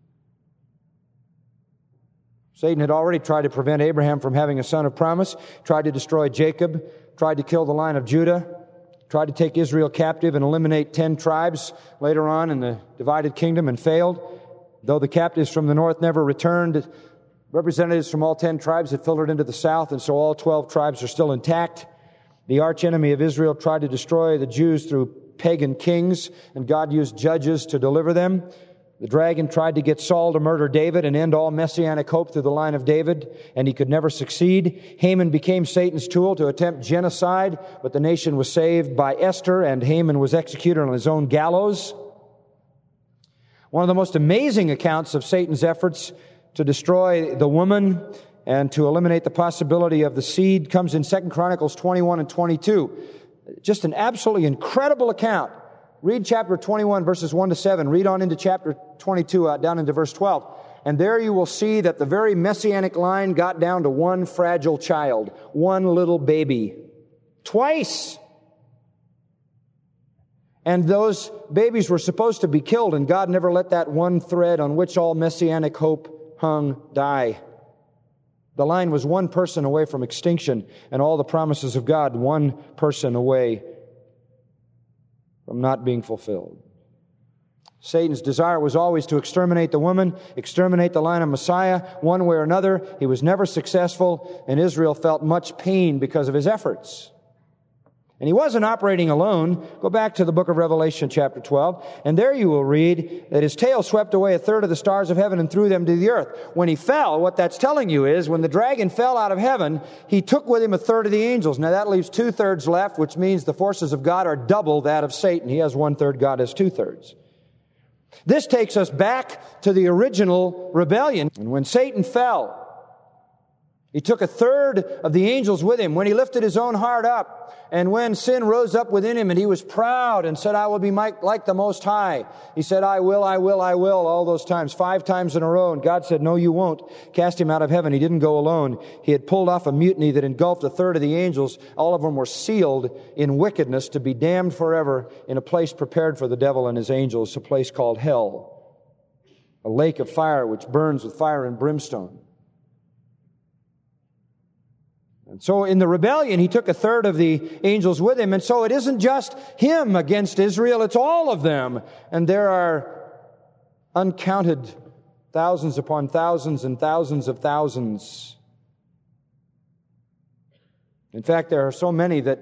Satan had already tried to prevent Abraham from having a son of promise, tried to destroy Jacob, tried to kill the line of Judah, tried to take Israel captive and eliminate ten tribes later on in the divided kingdom and failed. Though the captives from the north never returned, representatives from all ten tribes had filtered into the south, and so all twelve tribes are still intact. The archenemy of Israel tried to destroy the Jews through pagan kings, and God used judges to deliver them. The dragon tried to get Saul to murder David and end all messianic hope through the line of David, and he could never succeed. Haman became Satan's tool to attempt genocide, but the nation was saved by Esther, and Haman was executed on his own gallows. One of the most amazing accounts of Satan's efforts to destroy the woman and to eliminate the possibility of the seed comes in Second Chronicles twenty-one and twenty-two. Just an absolutely incredible account. Read chapter twenty-one, verses one to seven. Read on into chapter twenty-two, uh, down into verse twelve. And there you will see that the very messianic line got down to one fragile child, one little baby. Twice! And those babies were supposed to be killed, and God never let that one thread on which all messianic hope hung die. The line was one person away from extinction, and all the promises of God one person away from not being fulfilled. Satan's desire was always to exterminate the woman, exterminate the line of Messiah, one way or another. He was never successful, and Israel felt much pain because of his efforts. And he wasn't operating alone. Go back to the book of Revelation, chapter twelve, and there you will read that his tail swept away a third of the stars of heaven and threw them to the earth. When he fell, what that's telling you is, when the dragon fell out of heaven, he took with him a third of the angels. Now that leaves two-thirds left, which means the forces of God are double that of Satan. He has one-third, God has two-thirds. This takes us back to the original rebellion. And when Satan fell, he took a third of the angels with him. When he lifted his own heart up, and when sin rose up within him and he was proud and said, "I will be like the Most High," he said, "I will, I will, I will," all those times, five times in a row. And God said, "No, you won't." Cast him out of heaven. He didn't go alone. He had pulled off a mutiny that engulfed a third of the angels. All of them were sealed in wickedness to be damned forever in a place prepared for the devil and his angels, a place called hell, a lake of fire which burns with fire and brimstone. And so in the rebellion, he took a third of the angels with him. And so it isn't just him against Israel, it's all of them. And there are uncounted thousands upon thousands and thousands of thousands. In fact, there are so many that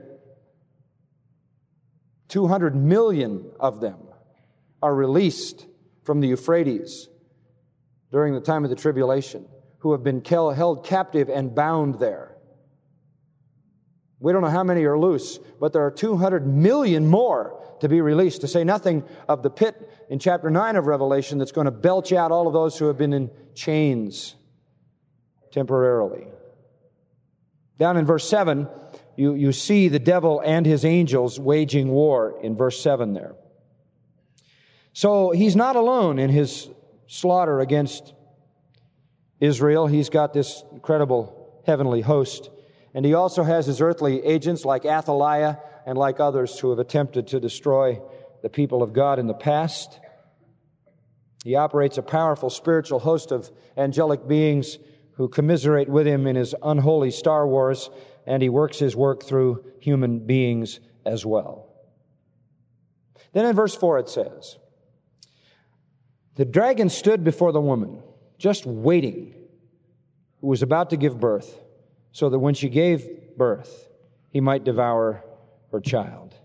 two hundred million of them are released from the Euphrates during the time of the tribulation, who have been held captive and bound there. We don't know how many are loose, but there are two hundred million more to be released, to say nothing of the pit in chapter nine of Revelation that's going to belch out all of those who have been in chains temporarily. Down in verse seven, you, you see the devil and his angels waging war in verse seven there. So he's not alone in his slaughter against Israel. He's got this incredible heavenly host. And he also has his earthly agents like Athaliah and like others who have attempted to destroy the people of God in the past. He operates a powerful spiritual host of angelic beings who commiserate with him in his unholy Star Wars, and he works his work through human beings as well. Then in verse four it says, the dragon stood before the woman, just waiting, who was about to give birth, so that when she gave birth, he might devour her child.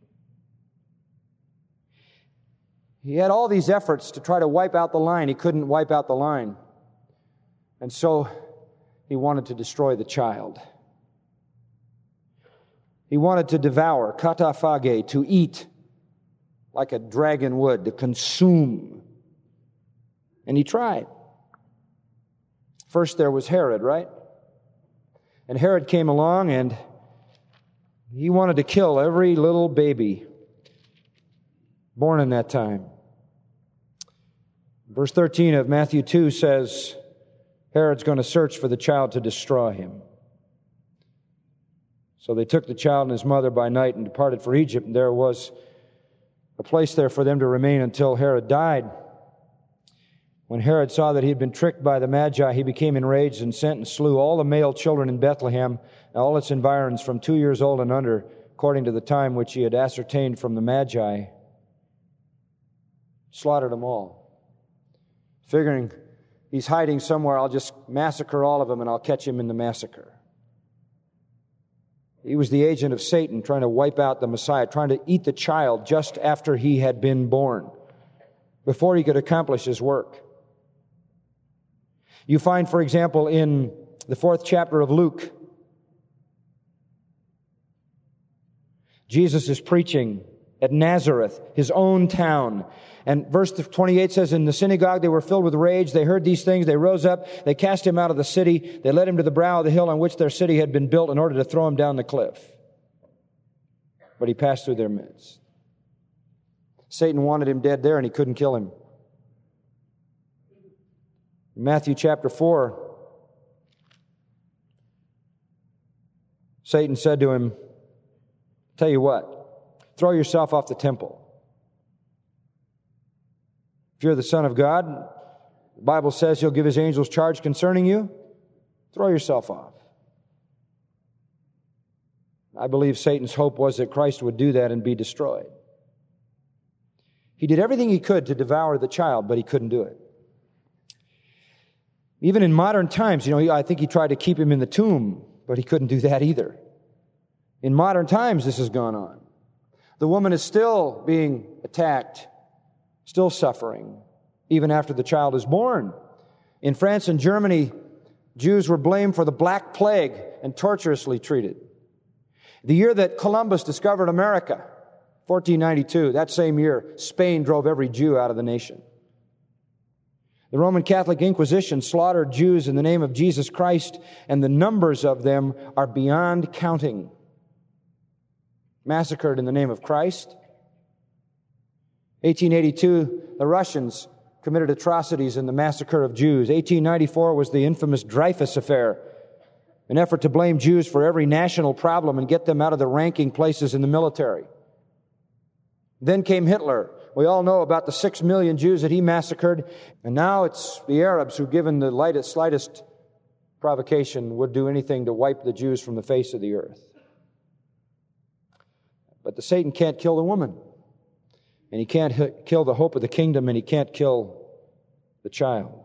He had all these efforts to try to wipe out the line. He couldn't wipe out the line. And so he wanted to destroy the child. He wanted to devour, kataphage, to eat like a dragon would, to consume. And he tried. First there was Herod, right? And Herod came along and he wanted to kill every little baby born in that time. Verse thirteen of Matthew two says, Herod's going to search for the child to destroy him. So they took the child and his mother by night and departed for Egypt, and there was a place there for them to remain until Herod died. When Herod saw that he had been tricked by the Magi, he became enraged and sent and slew all the male children in Bethlehem and all its environs from two years old and under, according to the time which he had ascertained from the Magi. Slaughtered them all. Figuring he's hiding somewhere, I'll just massacre all of them and I'll catch him in the massacre. He was the agent of Satan trying to wipe out the Messiah, trying to eat the child just after he had been born, before he could accomplish his work. You find, for example, in the fourth chapter of Luke, Jesus is preaching at Nazareth, his own town. And verse twenty-eight says, in the synagogue they were filled with rage. They heard these things. They rose up. They cast him out of the city. They led him to the brow of the hill on which their city had been built in order to throw him down the cliff. But he passed through their midst. Satan wanted him dead there and he couldn't kill him. In Matthew chapter four, Satan said to him, tell you what, throw yourself off the temple. If you're the Son of God, the Bible says He'll give His angels charge concerning you. Throw yourself off. I believe Satan's hope was that Christ would do that and be destroyed. He did everything he could to devour the child, but he couldn't do it. Even in modern times, you know, I think he tried to keep him in the tomb, but he couldn't do that either. In modern times, this has gone on. The woman is still being attacked, still suffering, even after the child is born. In France and Germany, Jews were blamed for the Black Plague and torturously treated. The year that Columbus discovered America, fourteen ninety-two, that same year, Spain drove every Jew out of the nation. The Roman Catholic Inquisition slaughtered Jews in the name of Jesus Christ, and the numbers of them are beyond counting. Massacred in the name of Christ. eighteen eighty-two, the Russians committed atrocities in the massacre of Jews. eighteen ninety-four was the infamous Dreyfus Affair, an effort to blame Jews for every national problem and get them out of the ranking places in the military. Then came Hitler. We all know about the six million Jews that he massacred, and now it's the Arabs who, given the lightest, slightest provocation, would do anything to wipe the Jews from the face of the earth. But the Satan can't kill the woman, and he can't h- kill the hope of the kingdom, and he can't kill the child.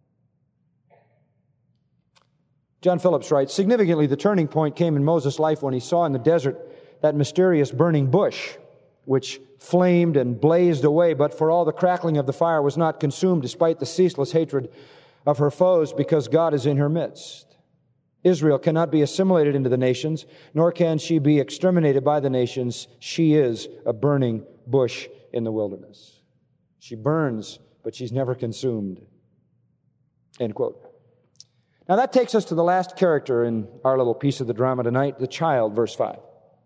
John Phillips writes, significantly, the turning point came in Moses' life when he saw in the desert that mysterious burning bush, which flamed and blazed away, but for all the crackling of the fire was not consumed, despite the ceaseless hatred of her foes because God is in her midst. Israel cannot be assimilated into the nations, nor can she be exterminated by the nations. She is a burning bush in the wilderness. She burns, but she's never consumed. End quote. Now that takes us to the last character in our little piece of the drama tonight, the child, verse five.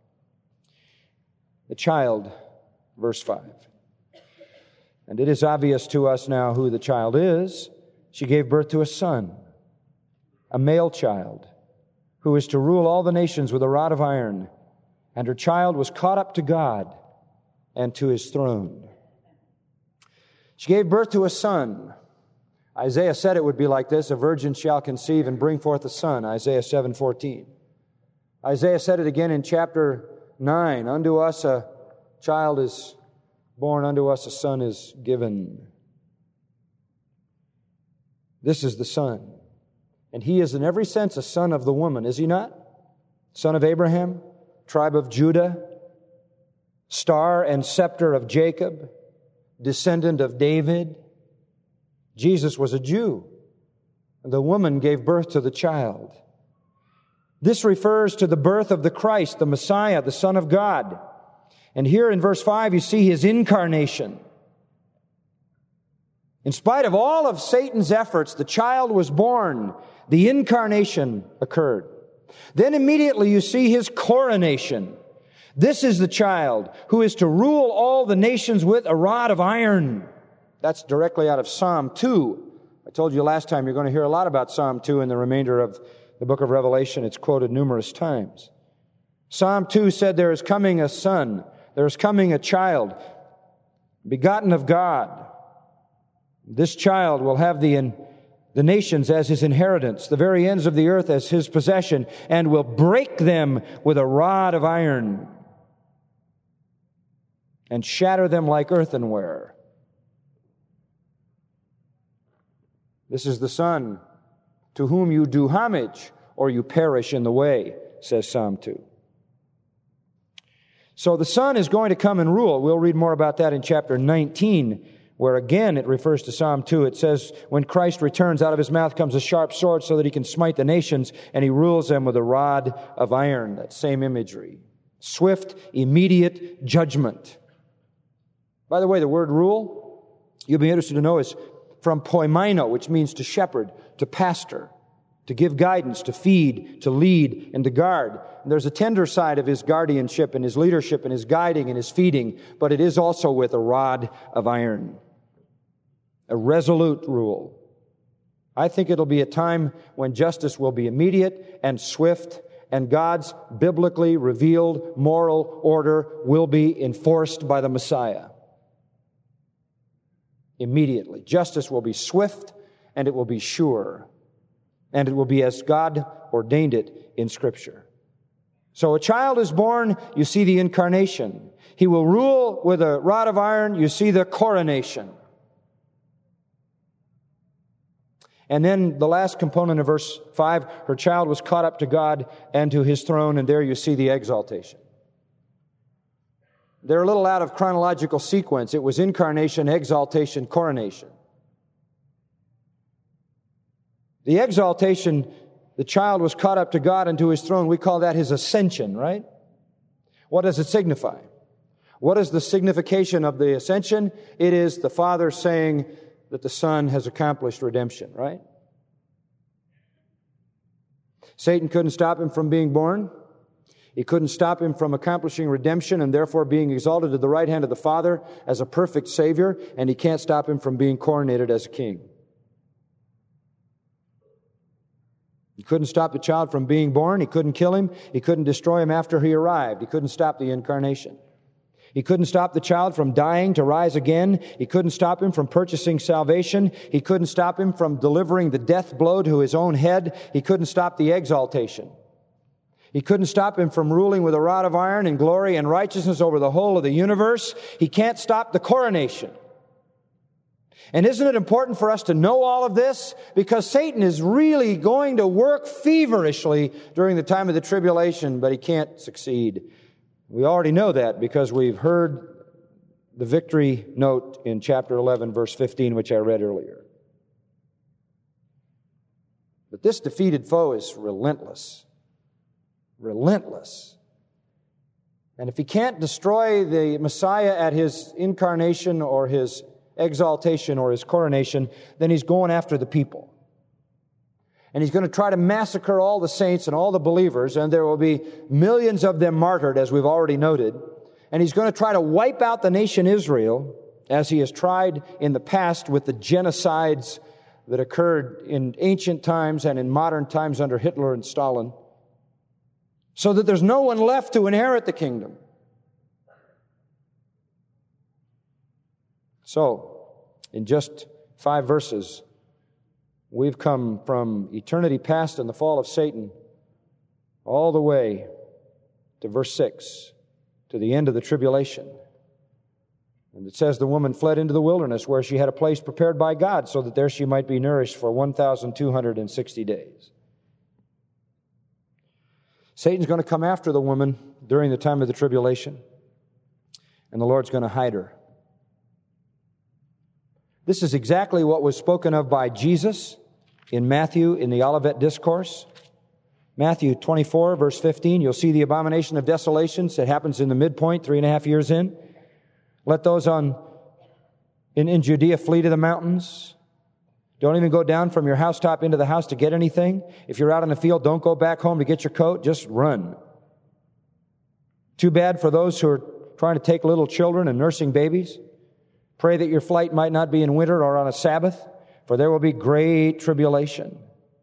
The child, verse five. And it is obvious to us now who the child is. She gave birth to a son, a male child, who is to rule all the nations with a rod of iron. And her child was caught up to God and to His throne. She gave birth to a son. Isaiah said it would be like this: a virgin shall conceive and bring forth a son, Isaiah seven fourteen. Isaiah said it again in chapter nine. Unto us a child is born, unto us a son is given. This is the son. And he is in every sense a son of the woman, is he not? Son of Abraham, tribe of Judah, star and scepter of Jacob, descendant of David. Jesus was a Jew. The woman gave birth to the child. This refers to the birth of the Christ, the Messiah, the Son of God. And here in verse five, you see His incarnation. In spite of all of Satan's efforts, the child was born. The incarnation occurred. Then immediately you see His coronation. This is the child who is to rule all the nations with a rod of iron. That's directly out of Psalm two. I told you last time you're going to hear a lot about Psalm two in the remainder of the book of Revelation. It's quoted numerous times. Psalm two said, there is coming a son, there is coming a child, begotten of God. This child will have the, the nations as his inheritance, the very ends of the earth as his possession, and will break them with a rod of iron and shatter them like earthenware. This is the Son to whom you do homage, or you perish in the way, says Psalm two. So the Son is going to come and rule. We'll read more about that in chapter nineteen, where again it refers to Psalm two. It says, when Christ returns, out of His mouth comes a sharp sword so that He can smite the nations, and He rules them with a rod of iron. That same imagery. Swift, immediate judgment. By the way, the word rule, you'll be interested to know, is from poimaino, which means to shepherd, to pastor, to give guidance, to feed, to lead, and to guard. And there's a tender side of His guardianship and His leadership and His guiding and His feeding, but it is also with a rod of iron. A resolute rule. I think it'll be a time when justice will be immediate and swift, and God's biblically revealed moral order will be enforced by the Messiah. Immediately. Justice will be swift, and it will be sure. And it will be as God ordained it in Scripture. So a child is born, you see the incarnation. He will rule with a rod of iron, you see the coronation. And then the last component of verse five, her child was caught up to God and to His throne, and there you see the exaltation. They're a little out of chronological sequence. It was incarnation, exaltation, coronation. The exaltation, the child was caught up to God and to His throne. We call that His ascension, right? What does it signify? What is the signification of the ascension? It is the Father saying that the Son has accomplished redemption, right? Satan couldn't stop Him from being born. He couldn't stop Him from accomplishing redemption and therefore being exalted to the right hand of the Father as a perfect Savior, and he can't stop Him from being coronated as a king. He couldn't stop the child from being born. He couldn't kill him. He couldn't destroy him after he arrived. He couldn't stop the incarnation. He couldn't stop the child from dying to rise again. He couldn't stop him from purchasing salvation. He couldn't stop him from delivering the death blow to his own head. He couldn't stop the exaltation. He couldn't stop him from ruling with a rod of iron in glory and righteousness over the whole of the universe. He can't stop the coronation. And isn't it important for us to know all of this? Because Satan is really going to work feverishly during the time of the tribulation, but he can't succeed. We already know that because we've heard the victory note in chapter eleven, verse fifteen, which I read earlier. But this defeated foe is relentless. Relentless. And if he can't destroy the Messiah at his incarnation or his exaltation or his coronation, then he's going after the people. And he's going to try to massacre all the saints and all the believers, and there will be millions of them martyred, as we've already noted. And he's going to try to wipe out the nation Israel, as he has tried in the past with the genocides that occurred in ancient times and in modern times under Hitler and Stalin, so that there's no one left to inherit the kingdom. So, in just five verses, we've come from eternity past and the fall of Satan all the way to verse six, to the end of the tribulation. And it says the woman fled into the wilderness where she had a place prepared by God so that there she might be nourished for one thousand two hundred sixty days. Satan's going to come after the woman during the time of the tribulation, and the Lord's going to hide her. This is exactly what was spoken of by Jesus in Matthew in the Olivet Discourse. Matthew twenty-four, verse fifteen, you'll see the abomination of desolations. It happens in the midpoint, three and a half years in. Let those on in, in Judea flee to the mountains. Don't even go down from your housetop into the house to get anything. If you're out in the field, don't go back home to get your coat. Just run. Too bad for those who are trying to take little children and nursing babies. Pray that your flight might not be in winter or on a Sabbath, for there will be great tribulation.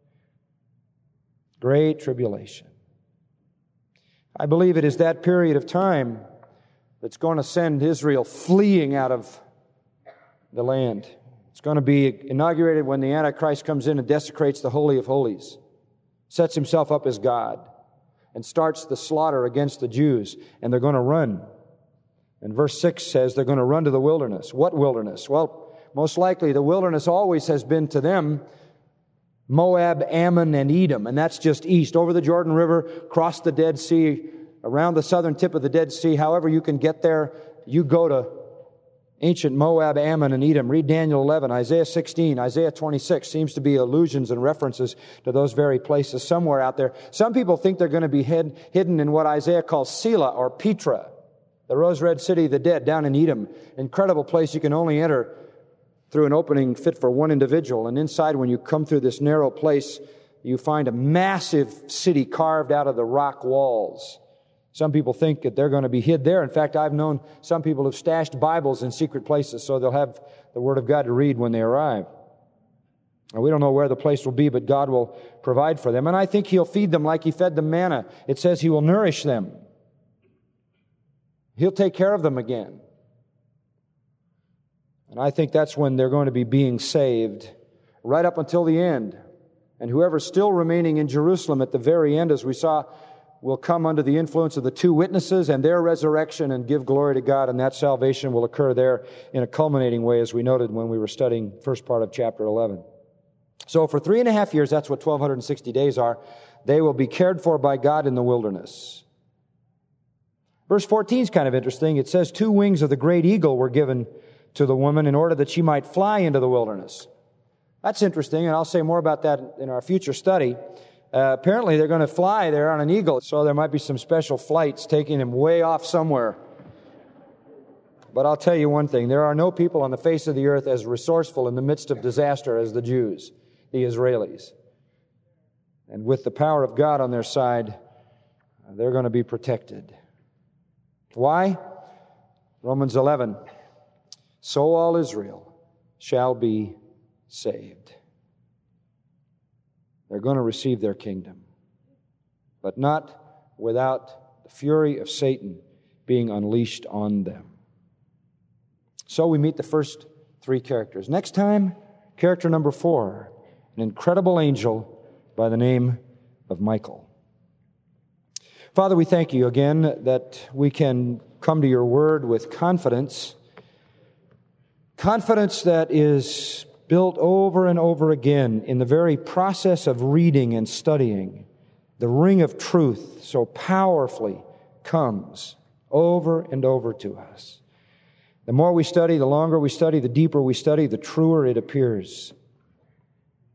Great tribulation. I believe it is that period of time that's going to send Israel fleeing out of the land. It's going to be inaugurated when the Antichrist comes in and desecrates the Holy of Holies, sets himself up as God, and starts the slaughter against the Jews, and they're going to run. And verse six says they're going to run to the wilderness. What wilderness? Well, most likely the wilderness always has been to them Moab, Ammon, and Edom, and that's just east, over the Jordan River, across the Dead Sea, around the southern tip of the Dead Sea. However you can get there, you go to ancient Moab, Ammon, and Edom. Read Daniel eleven, Isaiah sixteen, Isaiah twenty-six. Seems to be allusions and references to those very places somewhere out there. Some people think they're going to be hid, hidden in what Isaiah calls Selah or Petra, the rose-red city of the dead down in Edom. Incredible place you can only enter through an opening fit for one individual. And inside, when you come through this narrow place, you find a massive city carved out of the rock walls. Some people think that they're going to be hid there. In fact, I've known some people who've stashed Bibles in secret places so they'll have the Word of God to read when they arrive. And we don't know where the place will be, but God will provide for them. And I think He'll feed them like He fed them manna. It says He will nourish them. He'll take care of them again. And I think that's when they're going to be being saved, right up until the end. And whoever's still remaining in Jerusalem at the very end, as we saw, will come under the influence of the two witnesses and their resurrection and give glory to God, and that salvation will occur there in a culminating way, as we noted when we were studying the first part of chapter eleven. So for three and a half years, that's what twelve sixty days are, they will be cared for by God in the wilderness. Verse fourteen is kind of interesting. It says, two wings of the great eagle were given to the woman in order that she might fly into the wilderness. That's interesting, and I'll say more about that in our future study. Uh, apparently, they're going to fly there on an eagle, so there might be some special flights taking them way off somewhere. But I'll tell you one thing, there are no people on the face of the earth as resourceful in the midst of disaster as the Jews, the Israelis. And with the power of God on their side, they're going to be protected. Why? Romans eleven, so all Israel shall be saved. They're going to receive their kingdom, but not without the fury of Satan being unleashed on them. So we meet the first three characters. Next time, character number four, an incredible angel by the name of Michael. Father, we thank you again that we can come to your word with confidence, confidence that is built over and over again in the very process of reading and studying. The ring of truth so powerfully comes over and over to us. The more we study, the longer we study, the deeper we study, the truer it appears.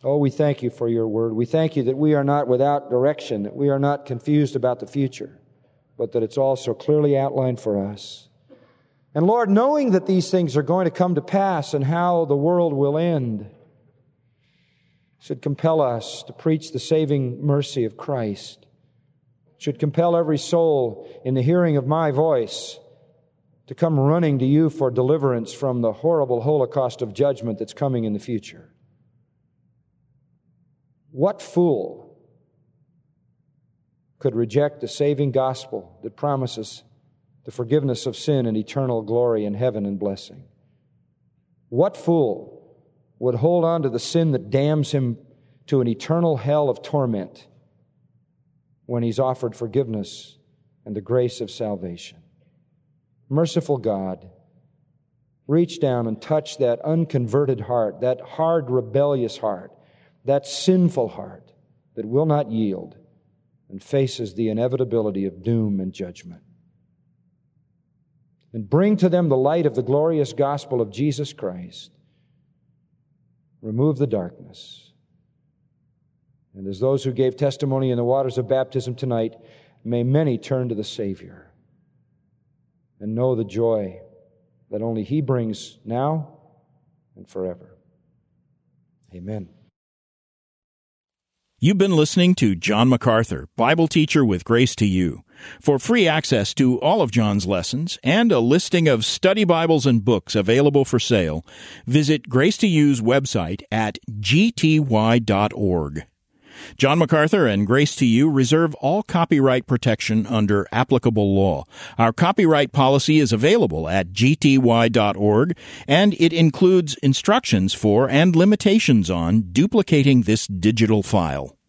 Oh, we thank you for your word. We thank you that we are not without direction, that we are not confused about the future, but that it's all so clearly outlined for us. And Lord, knowing that these things are going to come to pass and how the world will end, should compel us to preach the saving mercy of Christ, should compel every soul in the hearing of my voice to come running to you for deliverance from the horrible holocaust of judgment that's coming in the future. What fool could reject the saving gospel that promises the forgiveness of sin and eternal glory in heaven and blessing? What fool would hold on to the sin that damns him to an eternal hell of torment when he's offered forgiveness and the grace of salvation? Merciful God, reach down and touch that unconverted heart, that hard, rebellious heart, that sinful heart that will not yield and faces the inevitability of doom and judgment. And bring to them the light of the glorious gospel of Jesus Christ. Remove the darkness. And as those who gave testimony in the waters of baptism tonight, may many turn to the Savior and know the joy that only He brings now and forever. Amen. You've been listening to John MacArthur, Bible teacher with Grace to You. For free access to all of John's lessons and a listing of study Bibles and books available for sale, visit Grace to You's website at g t y dot org. John MacArthur and Grace to You reserve all copyright protection under applicable law. Our copyright policy is available at g t y dot org, and it includes instructions for and limitations on duplicating this digital file.